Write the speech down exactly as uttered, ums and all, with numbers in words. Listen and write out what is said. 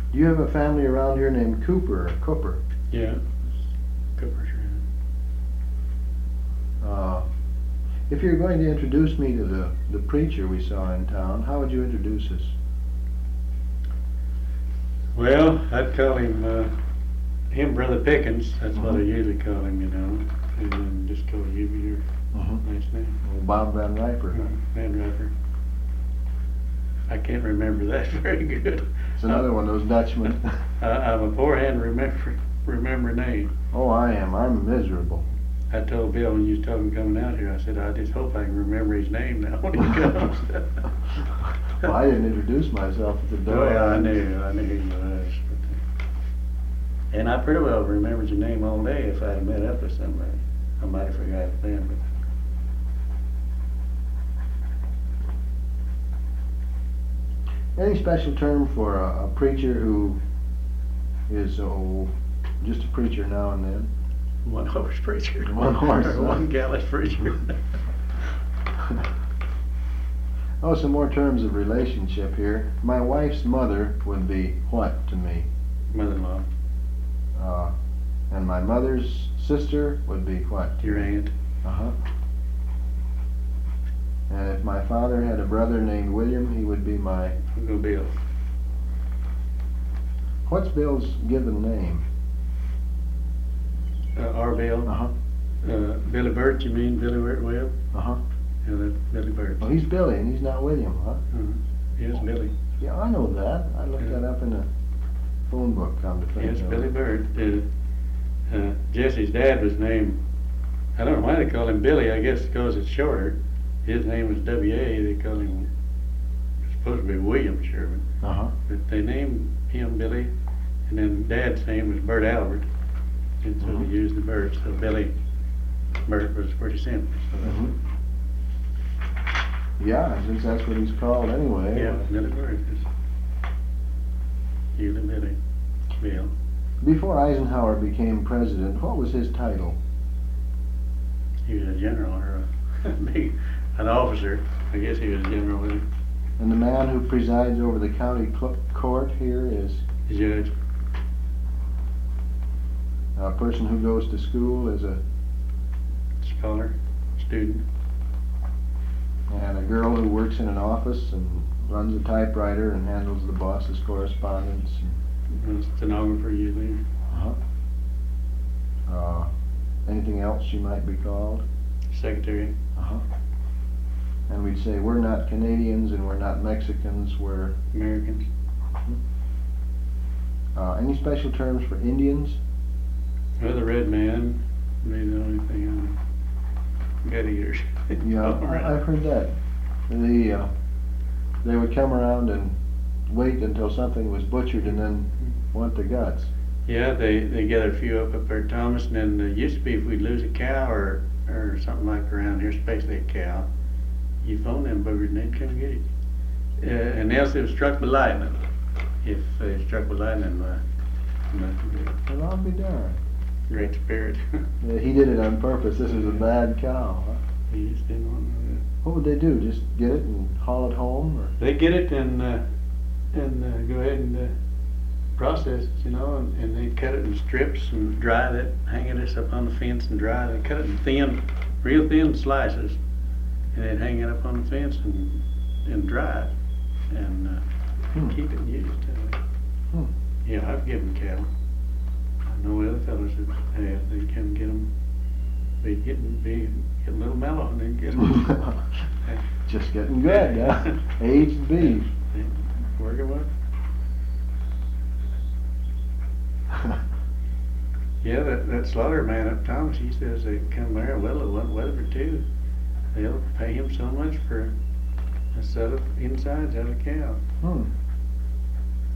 Do you have a family around here named Cooper or Cooper? Yeah. Cooper's around. Uh, if you're going to introduce me to the, the preacher we saw in town, how would you introduce us? Well, I'd call him, uh, him Brother Pickens. That's mm-hmm. what I usually call him, you know. And then just call you your mm-hmm. nice name. Well, Bob Van Riper. Uh, Van Riper. I can't remember that very good. It's another uh, one of those Dutchmen. I, I'm a poor-hand remember remember name. Oh, I am. I'm miserable. I told Bill when you was talking coming out here, I said, I just hope I can remember his name now when he comes. Well, I didn't introduce myself at the door. Oh, yeah, I knew. I knew who you was. But, and I pretty well remembered your name all day if I had met up with somebody. I might have forgot it then, but. Any special term for a, a preacher who is oh, just a preacher now and then? One horse preacher. One horse. Or one gallus preacher. Oh, some more terms of relationship here. My wife's mother would be what to me? Mother-in-law. Uh, and my mother's sister would be what? Your aunt. Uh-huh. And if my father had a brother named William, he would be my... Uncle Bill. What's Bill's given name? Uh, our Bill. Uh-huh. Uh, Billy Burt, you mean Billy Webb? Uh-huh. Yeah, that's Billy Burt. Oh, he's Billy and he's not William, huh? Uh-huh. Yes, Billy. Yeah, I know that. I looked yeah. that up in a phone book, come to think Yes, of Billy it. Burt. Uh, uh, Jesse's dad was named, I don't know why they call him Billy, I guess because it's shorter. His name was W A, they call him, it's supposed to be William Sherman. Uh-huh. But they named him Billy, and then Dad's name was Burt Albert, and so mm-hmm. they used the Burt, so Billy Burt was pretty simple. So mm-hmm. Yeah, since that's what he's called anyway. Yeah, Billy Burt. Usually Billy. Bill. Before Eisenhower became president, what was his title? He was a general or a big, an officer. I guess he was a general with him. And the man who presides over the county cl- court here is? The judge. A person who goes to school is a? Scholar, student. And a girl who works in an office and runs a typewriter and handles the boss's correspondence. And stenographer usually. Uh-huh. Uh, anything else she might be called? Secretary. Uh-huh. And we'd say we're not Canadians and we're not Mexicans, we're Americans. Uh-huh. Uh, any special terms for Indians? Well, the red man would be the only thing on gut eaters. Yeah, I've heard that. The, uh, they would come around and wait until something was butchered and then want the guts. Yeah, they, they gather a few up up there at Thomas, and then it used to be if we'd lose a cow or, or something like around here, especially a cow, you phone them buggers and they'd come get it. Uh, and else it was struck by lightning. If they struck by lightning, uh, nothing good. Well, I'll be darned. Great spirit. Yeah, he did it on purpose. This is a bad cow, huh? He just didn't want to know that. What would they do? Just get it and haul it home? Or? They get it and uh, and uh, go ahead and uh, process it, you know, and, and they cut it in strips and dry it, hang it up on the fence and dry it. They cut it in thin, real thin slices, and they'd hang it up on the fence and and dry it and uh, hmm. keep it used. Uh, hmm. Yeah, I've given cattle. I know other fellows that have. They come get them. They get be get a little mellow and then get them. Just getting good, yeah. Aged beef. Working with. Yeah, that, that slaughter man up Thomas, he says they come there, well, it wasn't weather too. They'll pay him so much for a set of insides out of a cow. Hmm.